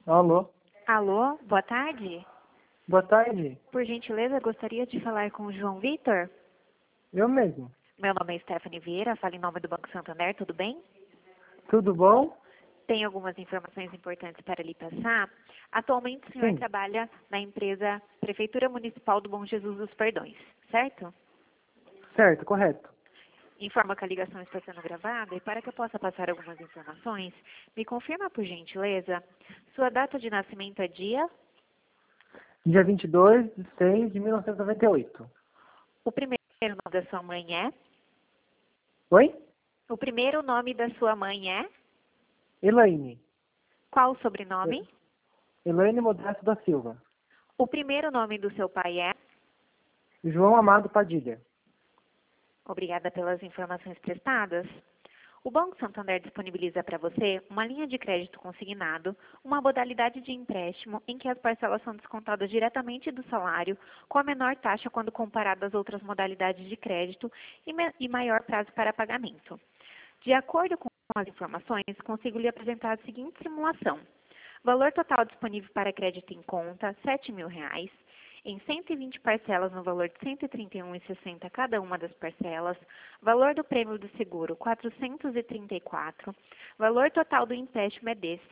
Alô, Alô, boa tarde. boa tarde. Por gentileza, gostaria de falar com o João Vitor. Eu mesmo. Meu nome é Stephanie Vieira, falo em nome do Banco Santander, tudo bem? Tudo bom? Tenho algumas informações importantes para lhe passar. Atualmente o senhor Sim, trabalha na empresa Prefeitura Municipal do Bom Jesus dos Perdões, certo? certo, correto. Informa que a ligação está sendo gravada e para que eu possa passar algumas informações, me confirma por gentileza, sua data de nascimento é dia, Dia 22 de 6 de 1998. o primeiro nome da sua mãe é, Oi? o primeiro nome da sua mãe é, Elaine. qual o sobrenome? Elaine Modesto da Silva. O primeiro nome do seu pai é? João Amado Padilha. Obrigada pelas informações prestadas. O Banco Santander disponibiliza para você uma linha de crédito consignado, uma modalidade de empréstimo em que as parcelas são descontadas diretamente do salário, com a menor taxa quando comparado às outras modalidades de crédito e maior prazo para pagamento. De acordo com as informações, consigo lhe apresentar a seguinte simulação. Valor total disponível para crédito em conta, R$ 7.000, em 120 parcelas no valor de R$ 131,60 cada uma das parcelas, valor do prêmio do seguro, R$ 434, valor total do empréstimo é de R$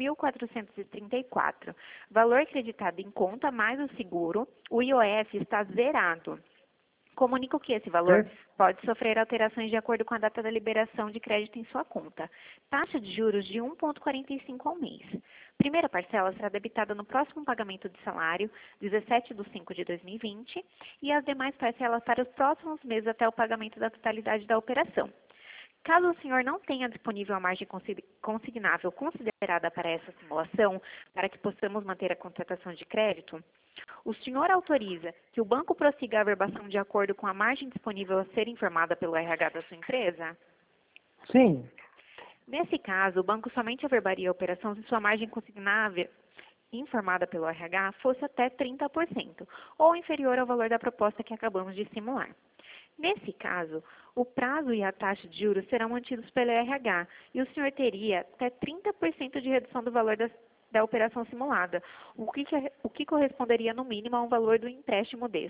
7.434, valor creditado em conta mais o seguro, o IOF está zerado. Comunico que esse valor Per- pode sofrer alterações de acordo com a data da liberação de crédito em sua conta. Taxa de juros de 1,45 ao mês. Primeira parcela será debitada no próximo pagamento de salário, 17/5 de 2020, e as demais parcelas para os próximos meses até o pagamento da totalidade da operação. Caso o senhor não tenha disponível a margem consignável considerada para essa simulação, para que possamos manter a contratação de crédito, o senhor autoriza que o banco prossiga a averbação de acordo com a margem disponível a ser informada pelo RH da sua empresa? Sim, Nesse caso, o banco somente averbaria a operação se sua margem consignável informada pelo RH fosse até 30%, ou inferior ao valor da proposta que acabamos de simular. Nesse caso, o prazo e a taxa de juros serão mantidos pelo RH e o senhor teria até 30% de redução do valor da operação simulada, o que corresponderia no mínimo a um valor do empréstimo de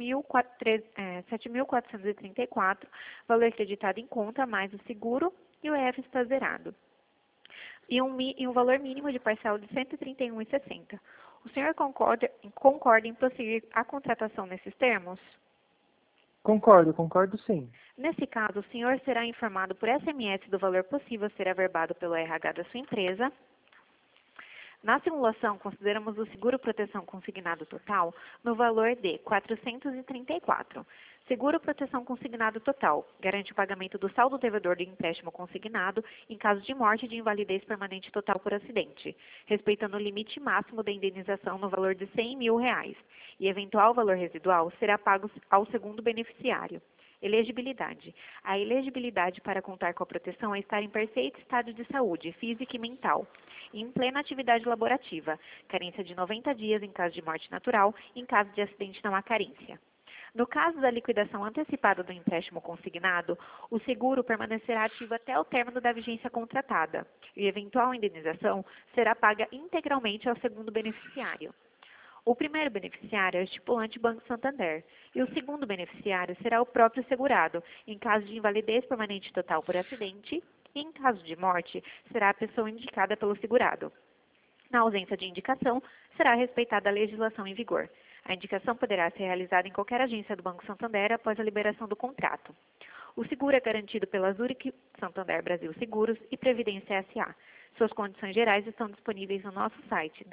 7.434, valor acreditado em conta, mais o seguro e o EF está zerado. E um valor mínimo de parcela de R$ 131,60. O senhor concorda em prosseguir a contratação nesses termos? concordo sim. Nesse caso, o senhor será informado por SMS do valor possível a ser averbado pelo RH da sua empresa. Na simulação, consideramos o seguro proteção consignado total no valor de R$ 434. Seguro proteção consignado total garante o pagamento do saldo devedor do empréstimo consignado em caso de morte e de invalidez permanente total por acidente, respeitando o limite máximo da indenização no valor de R$ 100.000, e eventual valor residual será pago ao segundo beneficiário. Elegibilidade. A elegibilidade para contar com a proteção é estar em perfeito estado de saúde, física e mental, e em plena atividade laborativa. Carência de 90 dias em caso de morte natural, em caso de acidente não há carência. No caso da liquidação antecipada do empréstimo consignado, o seguro permanecerá ativo até o término da vigência contratada, e eventual indenização será paga integralmente ao segundo beneficiário. O primeiro beneficiário é o estipulante Banco Santander, e o segundo beneficiário será o próprio segurado, em caso de invalidez permanente total por acidente, e em caso de morte, será a pessoa indicada pelo segurado. Na ausência de indicação, será respeitada a legislação em vigor. A indicação poderá ser realizada em qualquer agência do Banco Santander após a liberação do contrato. O seguro é garantido pela Zurich Santander Brasil Seguros e Previdência S.A. Suas condições gerais estão disponíveis no nosso site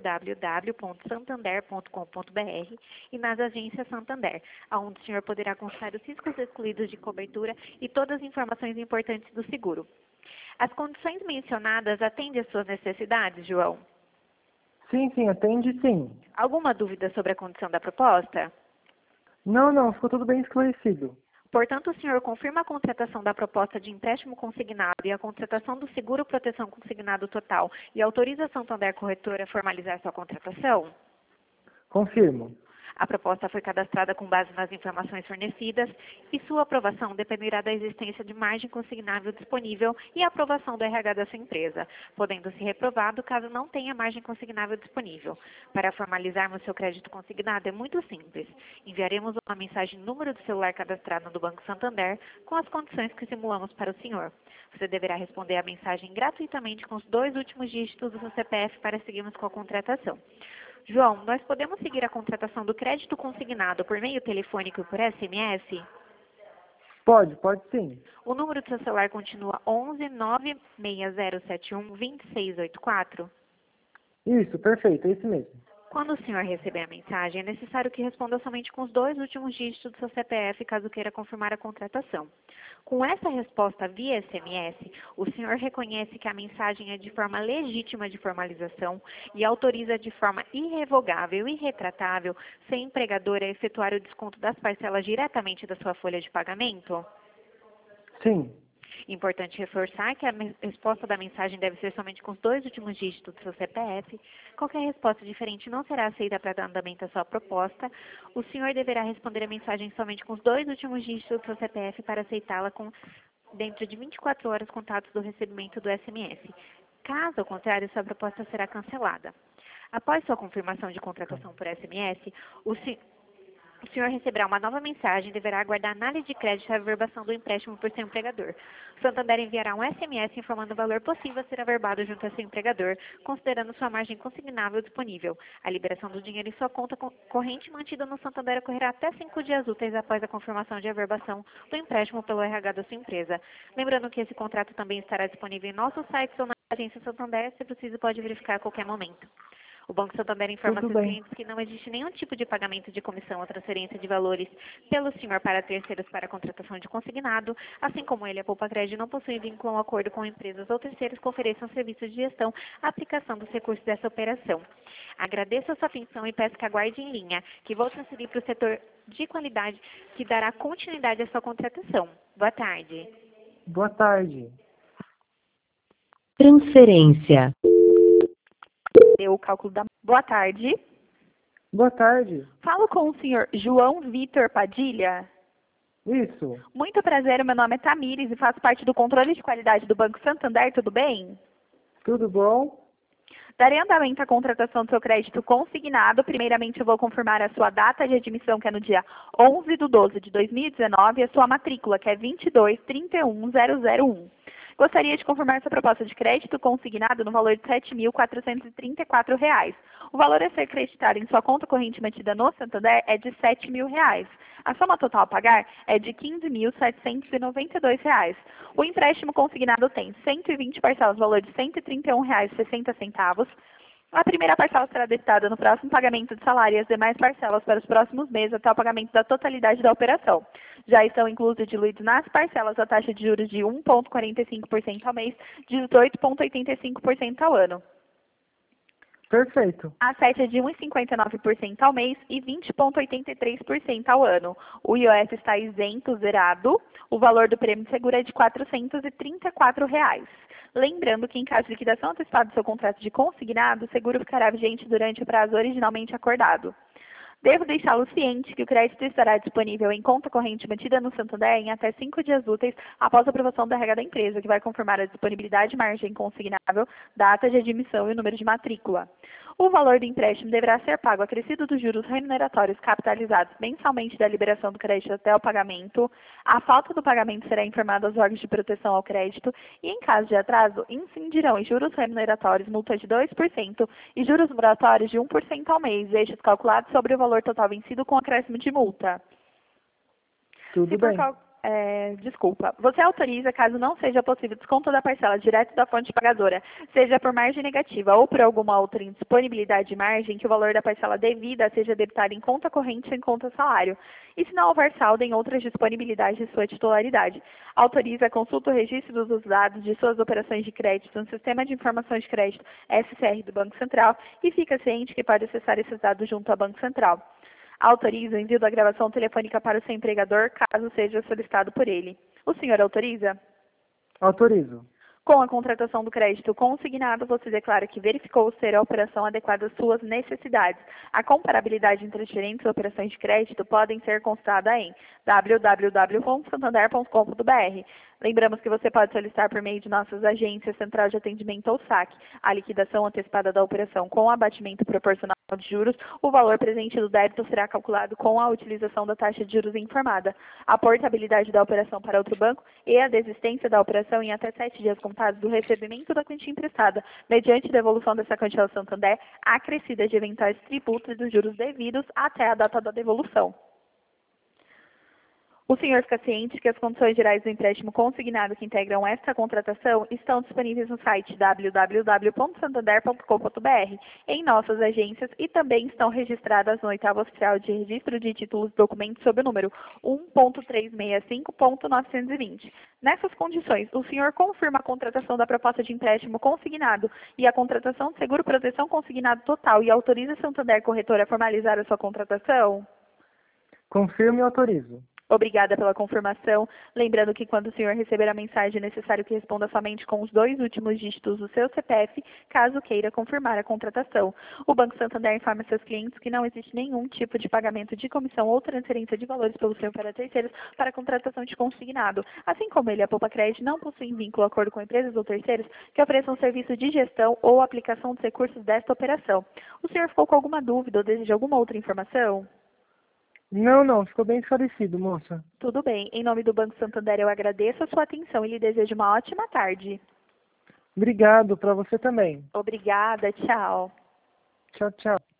www.santander.com.br e nas agências Santander, onde o senhor poderá consultar os riscos excluídos de cobertura e todas as informações importantes do seguro. As condições mencionadas atendem às suas necessidades, João? Sim, atende sim. Alguma dúvida sobre a condição da proposta? Não, ficou tudo bem esclarecido. Portanto, o senhor confirma a contratação da proposta de empréstimo consignado e a contratação do seguro proteção consignado total e autoriza a Santander Corretora a formalizar sua contratação? Confirmo. A proposta foi cadastrada com base nas informações fornecidas e sua aprovação dependerá da existência de margem consignável disponível e aprovação do RH da sua empresa, podendo ser reprovado caso não tenha margem consignável disponível. Para formalizarmos seu crédito consignado é muito simples. Enviaremos uma mensagem no número do celular cadastrado no Banco Santander com as condições que simulamos para o senhor. Você deverá responder a mensagem gratuitamente com os 2 últimos dígitos do seu CPF para seguirmos com a contratação. João, nós podemos seguir a contratação do crédito consignado por meio telefônico e por SMS? Pode sim. O número do seu celular continua 11 96071 2684? Isso, perfeito, é isso mesmo. Quando o senhor receber a mensagem, é necessário que responda somente com os 2 últimos dígitos do seu CPF, caso queira confirmar a contratação. Com essa resposta via SMS, o senhor reconhece que a mensagem é de forma legítima de formalização e autoriza de forma irrevogável e retratável seu empregador a efetuar o desconto das parcelas diretamente da sua folha de pagamento? Sim. Importante reforçar que a resposta da mensagem deve ser somente com os 2 últimos dígitos do seu CPF. Qualquer resposta diferente não será aceita para dar andamento à sua proposta. O senhor deverá responder a mensagem somente com os 2 últimos dígitos do seu CPF para aceitá-la dentro de 24 horas contados do recebimento do SMS. Caso contrário, sua proposta será cancelada. Após sua confirmação de contratação por SMS, o senhor receberá uma nova mensagem e deverá aguardar análise de crédito e averbação do empréstimo por seu empregador. O Santander enviará um SMS informando o valor possível a ser averbado junto a seu empregador, considerando sua margem consignável disponível. A liberação do dinheiro em sua conta corrente mantida no Santander ocorrerá até 5 dias úteis após a confirmação de averbação do empréstimo pelo RH da sua empresa. Lembrando que esse contrato também estará disponível em nossos sites ou na agência Santander, se preciso pode verificar a qualquer momento. O Banco Santander informa seus clientes que não existe nenhum tipo de pagamento de comissão ou transferência de valores pelo senhor para terceiros para a contratação de consignado, assim como ele, a Poupa Crédito, não possui vínculo ou acordo com empresas ou terceiros que ofereçam serviços de gestão à aplicação dos recursos dessa operação. Agradeço a sua atenção e peço que aguarde em linha, que vou transferir para o setor de qualidade que dará continuidade à sua contratação. Boa tarde. Boa tarde. Transferência. Deu o cálculo da... Boa tarde. Boa tarde. Falo com o senhor João Vitor Padilha. Isso. Muito prazer, meu nome é Tamires e faço parte do controle de qualidade do Banco Santander, tudo bem? Tudo bom? Darei andamento à contratação do seu crédito consignado. Primeiramente, eu vou confirmar a sua data de admissão, que é no dia 11/12/2019, e a sua matrícula, que é 2231001. Gostaria de confirmar sua proposta de crédito consignado no valor de R$ 7.434. O valor a ser creditado em sua conta corrente mantida no Santander é de R$ 7.000. A soma total a pagar é de R$ 15.792. O empréstimo consignado tem 120 parcelas, valor de R$ 131,60. A primeira parcela será debitada no próximo pagamento de salário e as demais parcelas para os próximos meses até o pagamento da totalidade da operação. Já estão inclusos e diluídos nas parcelas a taxa de juros de 1,45% ao mês, de 18,85% ao ano. Perfeito. A sete é de 1,59% ao mês e 20,83% ao ano. O IOF está isento, zerado. O valor do prêmio de seguro é de R$ 434. Lembrando que, em caso de liquidação antecipada do seu contrato de consignado, o seguro ficará vigente durante o prazo originalmente acordado. Devo deixá-lo ciente que o crédito estará disponível em conta corrente mantida no Santander em até 5 dias úteis após a aprovação da regra da empresa, que vai confirmar a disponibilidade de margem consignável, data de admissão e o número de matrícula. O valor do empréstimo deverá ser pago acrescido dos juros remuneratórios capitalizados mensalmente da liberação do crédito até o pagamento. A falta do pagamento será informada aos órgãos de proteção ao crédito e, em caso de atraso, incidirão em juros remuneratórios multa de 2% e juros moratórios de 1% ao mês, estes calculados sobre o valor total vencido com acréscimo de multa. Tudo bem. Desculpa. Você autoriza, caso não seja possível desconto da parcela direto da fonte pagadora, seja por margem negativa ou por alguma outra indisponibilidade de margem, que o valor da parcela devida seja debitado em conta corrente ou em conta salário, e se não houver saldo em outras disponibilidades de sua titularidade. Autoriza a consulta ou registro dos dados de suas operações de crédito no Sistema de Informações de Crédito SCR do Banco Central e fica ciente que pode acessar esses dados junto ao Banco Central. Autoriza o envio da gravação telefônica para o seu empregador, caso seja solicitado por ele. O senhor autoriza? Autorizo. Com a contratação do crédito consignado, você declara que verificou ser a operação adequada às suas necessidades. A comparabilidade entre as diferentes operações de crédito podem ser consultada em www.santander.com.br. Lembramos que você pode solicitar por meio de nossas agências, Central de Atendimento ou SAC, a liquidação antecipada da operação com abatimento proporcional de juros. O valor presente do débito será calculado com a utilização da taxa de juros informada. A portabilidade da operação para outro banco e a desistência da operação em até 7 dias contados do recebimento da quantia emprestada, mediante devolução dessa quantia ao Santander, acrescida de eventuais tributos e dos juros devidos até a data da devolução. O senhor fica ciente que as condições gerais do empréstimo consignado que integram esta contratação estão disponíveis no site www.santander.com.br, em nossas agências e também estão registradas no 8º Oficial de Registro de Títulos e Documentos sob o número 1.365.920. Nessas condições, o senhor confirma a contratação da proposta de empréstimo consignado e a contratação de seguro-proteção consignado total e autoriza a Santander Corretora a formalizar a sua contratação? Confirmo e autorizo. Obrigada pela confirmação. Lembrando que quando o senhor receber a mensagem, é necessário que responda somente com os 2 últimos dígitos do seu CPF, caso queira confirmar a contratação. O Banco Santander informa seus clientes que não existe nenhum tipo de pagamento de comissão ou transferência de valores pelo senhor para terceiros para a contratação de consignado. Assim como ele e a Poupa Crédito não possuem vínculo ou acordo com empresas ou terceiros que ofereçam serviço de gestão ou aplicação dos recursos desta operação. O senhor ficou com alguma dúvida ou deseja alguma outra informação? Não, ficou bem esclarecido, moça. Tudo bem. Em nome do Banco Santander, eu agradeço a sua atenção e lhe desejo uma ótima tarde. Obrigado, para você também. Obrigada. Tchau. Tchau, tchau.